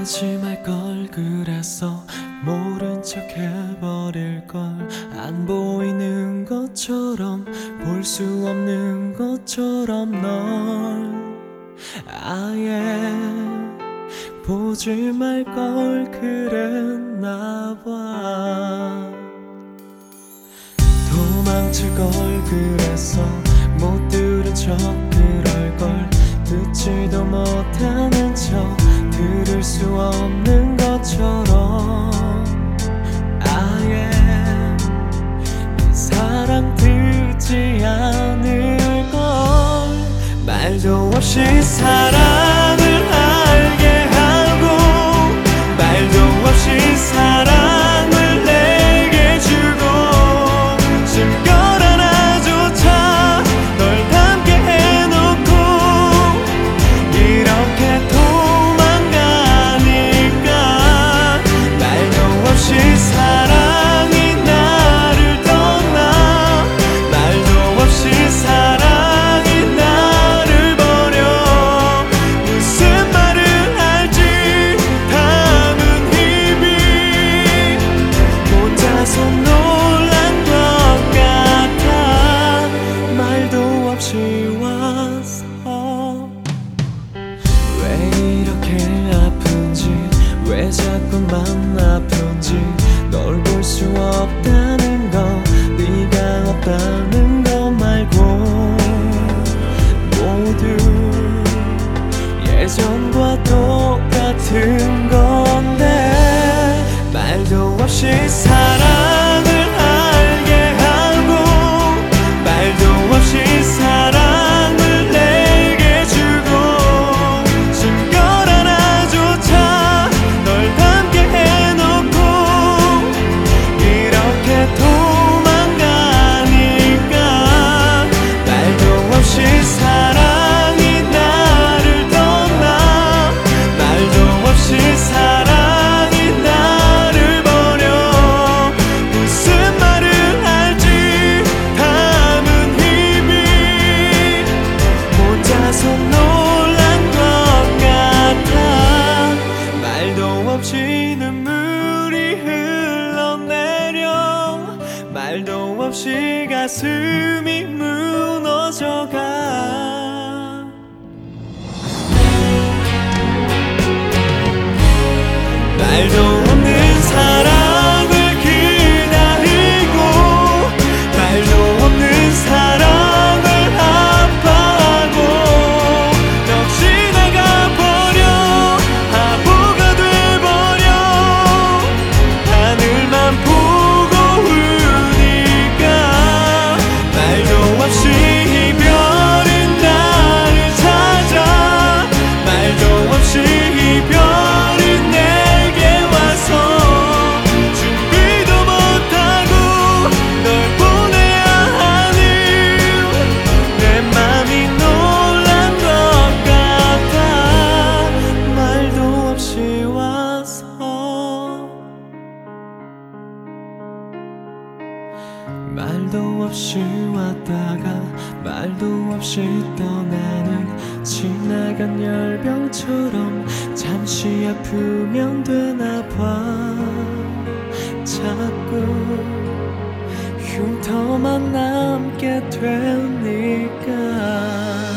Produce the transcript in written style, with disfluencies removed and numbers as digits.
하지 말 걸 그랬어. 모른 척 해버릴 걸. 안 보이는 것처럼 볼 수 없는 것처럼 널 아예 보지 말 걸 그랬나 봐. 도망칠 걸 그랬어. 못 들은 척 그럴 걸. 듣지도 못하는 척 들을 수 없는 것처럼 아예 네 사랑 듣지 않을 걸. 말도 없이 사랑을 알게 하고 말도 없이 사랑을 내게 주고 숨결 하나조차 널 닮게 해놓고 이렇게 도망가니까 말도 없이 사랑이 나를 떠나 말도 없이 사랑이 나를 버려 무슨 말을 할지 담은 입이 혼자서 놀란 것 같아. 말도 없이 와서 왜 이렇게 아픈지 왜 자꾸만 아픈지 널 볼 수 없다는 거 네가 없다는 거 말고 모두 예전과 똑같은 건데 말도 없이 사랑을 알게 하고 말도 없이 사랑을 내게 주고 숨결 하나조차 널 닮게 해놓고 이렇게 도망가니까 말도 없이 사랑이 나를 떠나 말도 없이 사랑이 나를 버려 무슨 말을 할지 담은 입이 혼자서 놀란 것 같아. 말도 없이 눈물이 흘러내려 말도 없이 가슴이 무너져가. 말도 없는 사랑을 기다리고 말도 없는 사랑을 아파하고 역시 나가버려 바보가 돼버려 하늘만 보고 우니까 말도 없이 이별은 나를 찾아 말도 없이 이별은 내게 와서 준비도 못하고 널 보내야 하는 내 맘이 놀란 것 같아. 말도 없이 와서 말도 없이 왔다가 말도 없이 떠나는 지나간 열병처럼 잠시 아프면 되나 봐. 자꾸 흉터만 남게 되니까